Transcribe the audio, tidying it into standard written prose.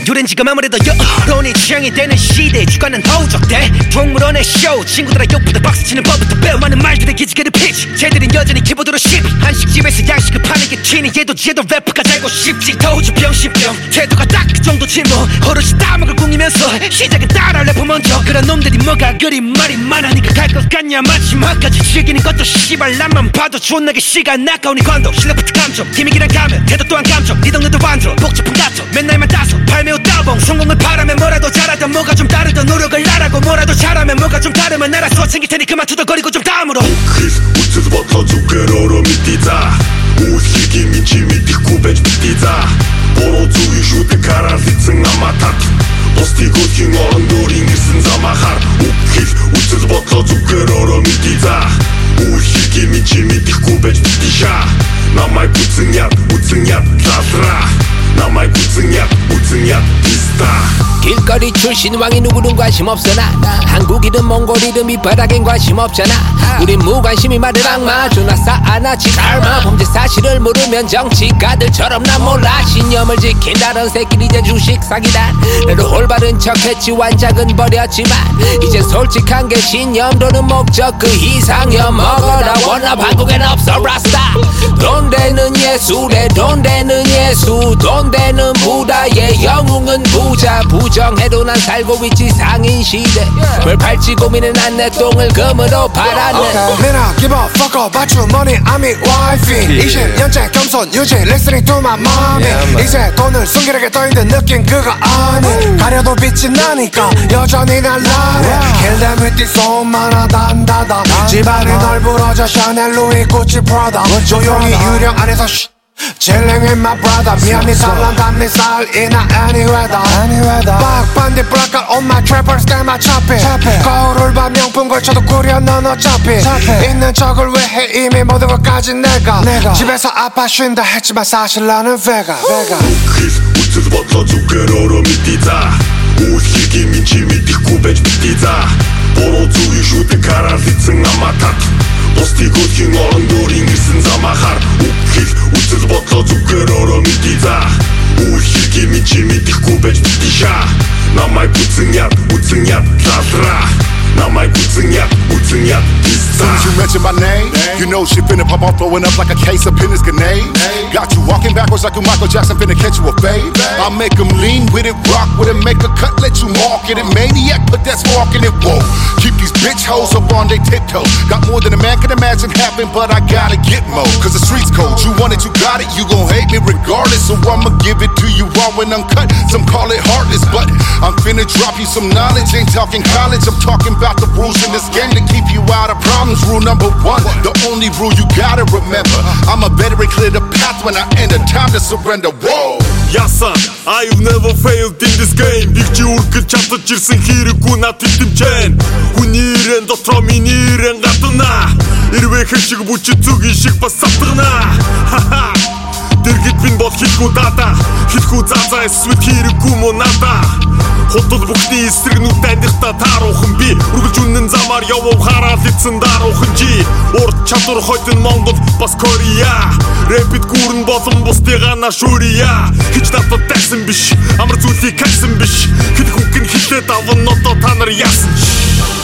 유렌지가 아무래도 여론이 취향이 되는 시대 주가는 허우적대 동물원의 쇼 친구들아 욕보다 박수치는 법부터 배워 많은 말들의 기지개를 피치 쟤들은 여전히 키보드로 시비 한식집에서 양식을 파는 게 튀니 얘도 쟤도 래퍼가 되고 싶지 더우주 병신병 태도가 딱 그 정도지 뭐 어르신 따먹을 궁이면서 시작은 따라 래퍼 먼저 그런 놈들이 뭐가 그리 말이 많으니까 갈 것 같냐 마지막까지 즐기는 것도 씨발 남만 봐도 존나게 시간 아까우니 관도 실력부터 감정 기믹이란 가면 태도 또한 감정 네 동네도 반조 복잡한 가토 맨날만 따서 발매우 따봉 성공을 바라면 뭐라도 잘하다 뭐가 좀 다르던 노력을 하라고 뭐라도 잘하면 뭐가 좀 다르면 알아서 챙길 테니 그만 투덜거리고 좀 다음으로 Chris, uczyć podchodził kieroro mi pizza Uśliki mi ci mi tych kubeć pizza Porozuj żółty karazycy na matat Postigo king orandori nie syn zamachar Chris, uczyć podchodził kieroro mi pizza Uśliki mi ci mi tych kubeć pizza Na maj ucyniat zasra Na maj ucyniat pista 길거리 출신 왕이 누구든 관심 없어나 한국 이름 몽골 이름 이 바닥엔 관심 없잖아 우린 무관심이 말을 악마 존나 싸아나치 닮아 범죄 사실을 모르면 정치가들처럼 난 몰라 신념을 지킨다던 새끼 이제 주식 사기다 나도 올바른 척했지 완작은 버렸지만 이제 솔직한 게 신념도는 목적 그 이상형 먹어라 원합 한국엔 없어 라스타 돈 되는 예술에 돈 되는 예수 돈 되는 부다의 영웅은 부자 부정해도 난 살고 있지 상인 시대 뭘 팔지 고민은 안 내 똥을 금으로 팔았네 Man I give a fuck about your money I'm it wifey 20년째 겸손 유지 listening to my mommy 이제 돈을 숨기려게 떠있는 느낌 그거 아니 가려도 빛이 나니까 여전히 날 나네 Kill them with this 손만 하단다다 집안이 널 부러져 샤넬 루이 구찌 프라다 조용히 유령 안에서 Chilling with my brother 미안해 살란단 네 살이나 anywhere다 빡반디 블랙걸 on my trappers get my choppy 거울을 봐 명품 걸쳐도 구려 넌 어차피 있는 척을 왜 해 이미 모든 걸 가진 내가 집에서 아파 쉰다 했지만 사실 나는 vegan Chris, uczyć podchodził kieroro mi pizza Uśliki mi ci mi tych kubeć pizza Porozuj żółty karazycy na matat Postigo king orandori nie syn zamachar Chris, uczyć podchodził kieroro mi pizza Uśliki mi ci mi tych kubeć pizza Na maj ucyniat zasra Na maj ucyniat pizza As soon as you mention my name, you know shit finna pop off, blowing up like a case of Pinner's grenade. Got you walking backwards like a Michael Jackson, finna catch you a fade. I make them lean with it, rock with it, make a cut, let you mark it. Maniac, but that's walking it, whoa. Keep these bitch hoes up on they tiptoe. Got more than a man can imagine happen, but I gotta get more. Cause the streets cold, you want it, you got it, you gon' hate me regardless. So I'ma give it to you raw and uncut. Some call it heartless, but I'm finna drop you some knowledge. Ain't talking college, I'm talking about the rules in this game to keep you out of problems. Rule number one, the only rule you gotta remember. I'm a veteran, clear the path when I enter, time to surrender. Whoa! Ясан, I've never failed in this game. Бигчи үргэж чадаж ирсэн хэрэггүй над тэмцэн. Хүний ирэн дотроо миний ирэн гадна. Ирвэ хэшиг бүчит зүгийн шиг бас сатгана. Дэргэд бин бол хэлгүй дата. Хэлгүй заазаа эсвэт хэрэггүй мөн надаа. Хотод бүхний эсрэг нүд амьдрахта тааруухан би үргэлж үнэн замаар явав хараад эцэн даруухан чи урд чадвар хойдон Монгол бас Корея рэпид гүрэн болон бусдыгаа нашурия хич надад тайсан биш амар зүйлийг хайсан биш хэд хүүхэн хилээд аван одоо та нар яасан